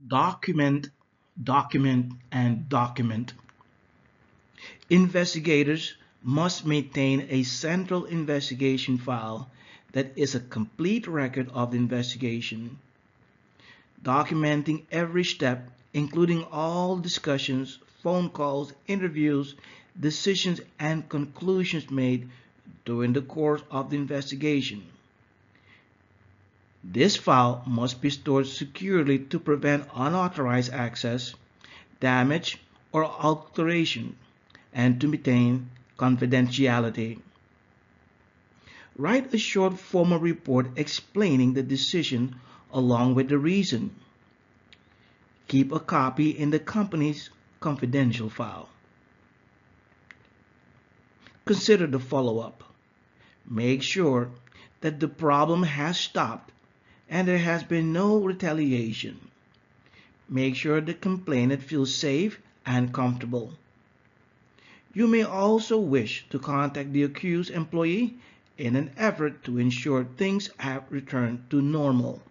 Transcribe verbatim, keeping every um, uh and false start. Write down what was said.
Document, document, and document. Investigators must maintain a central investigation file that is a complete record of the investigation, documenting every step, including all discussions, phone calls, interviews, decisions, and conclusions made during the course of the investigation. This file must be stored securely to prevent unauthorized access, damage, or alteration, and to maintain confidentiality. Write a short formal report explaining the decision along with the reason. Keep a copy in the company's confidential file. Consider the follow-up. Make sure that the problem has stopped and there has been no retaliation. Make sure the complainant feels safe and comfortable. You may also wish to contact the accused employee in an effort to ensure things have returned to normal.